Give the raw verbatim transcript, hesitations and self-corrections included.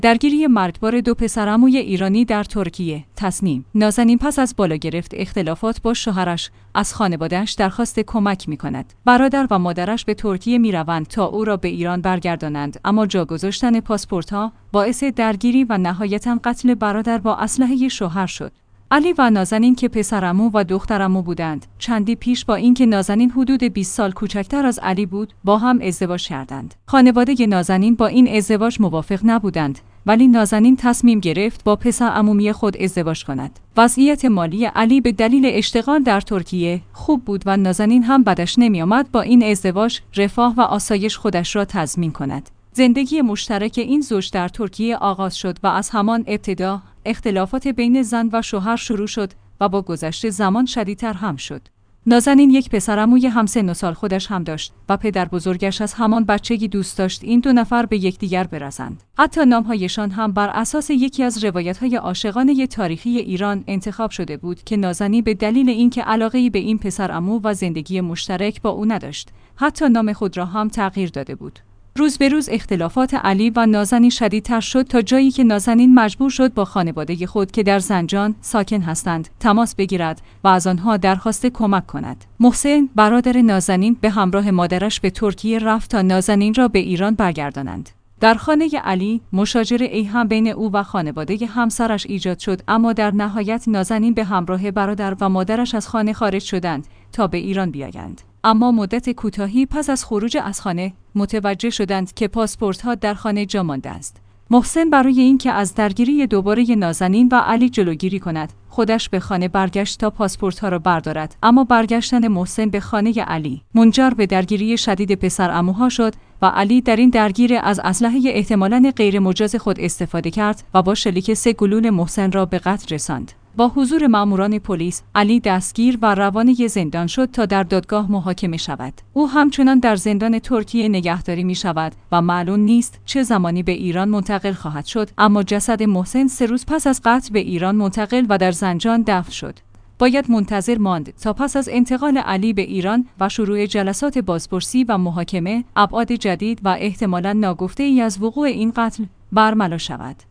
درگیری مرگبار دو پسرعموی ایرانی در ترکیه. تصمیم: نازنین پس از بالا گرفت اختلافات با شوهرش از خانواده‌اش درخواست کمک می‌کند. برادر و مادرش به ترکیه می‌روند تا او را به ایران برگردانند، اما جا گذاشتن پاسپورت‌ها باعث درگیری و نهایتاً قتل برادر با اسلحه شوهر شد. علی و نازنین که پسرعمو و دخترعمو بودند، چندی پیش با اینکه نازنین حدود بیست سال کوچکتر از علی بود، با هم ازدواج کردند. خانواده نازنین با این ازدواج موافق نبودند، ولی نازنین تصمیم گرفت با پسرعمومی خود ازدواج کند. وضعیت مالی علی به دلیل اشتغال در ترکیه خوب بود و نازنین هم بدش نمی‌آمد با این ازدواج رفاه و آسایش خودش را تضمین کند. زندگی مشترک این زوج در ترکیه آغاز شد و از همان ابتدا اختلافات بین زن و شوهر شروع شد و با گذشت زمان شدیدتر هم شد. نازنین یک پسرعموی همسن و سال خودش هم داشت و پدر بزرگش از همان بچگی دوست داشت این دو نفر به یکدیگر برسند. حتی نامهایشان هم بر اساس یکی از روایت‌های عاشقانه تاریخی ایران انتخاب شده بود که نازنین به دلیل اینکه علاقه‌ای به این پسرعمو و زندگی مشترک با او نداشت، حتی نام خود را هم تغییر داده بود. روز به روز اختلافات علی و نازنین شدیدتر شد تا جایی که نازنین مجبور شد با خانواده خود که در زنجان ساکن هستند تماس بگیرد و از آنها درخواست کمک کند. محسن، برادر نازنین، به همراه مادرش به ترکیه رفت تا نازنین را به ایران برگردانند. در خانه علی مشاجره ای هم بین او و خانواده همسرش ایجاد شد، اما در نهایت نازنین به همراه برادر و مادرش از خانه خارج شدند تا به ایران بیایند. اما مدت کوتاهی پس از خروج از خانه متوجه شدند که پاسپورت‌ها در خانه جا مانده است. محسن برای اینکه از درگیری دوباره نازنین و علی جلوگیری کند، خودش به خانه برگشت تا پاسپورت‌ها را بردارد، اما برگشتن محسن به خانه علی منجر به درگیری شدید پسرعموها شد و علی در این درگیری از اسلحه احتمالاً غیر مجاز خود استفاده کرد و با شلیک سه گلوله محسن را به قتل رساند. با حضور ماموران پلیس، علی دستگیر و روانه زندان شد تا در دادگاه محاکمه شود. او همچنان در زندان ترکیه نگهداری می شود و معلوم نیست چه زمانی به ایران منتقل خواهد شد، اما جسد محسن سه روز پس از قتل به ایران منتقل و در زنجان دفن شد. باید منتظر ماند تا پس از انتقال علی به ایران و شروع جلسات بازپرسی و محاکمه، ابعاد جدید و احتمالاً ناگفته‌ای از وقوع این قتل برملا شود.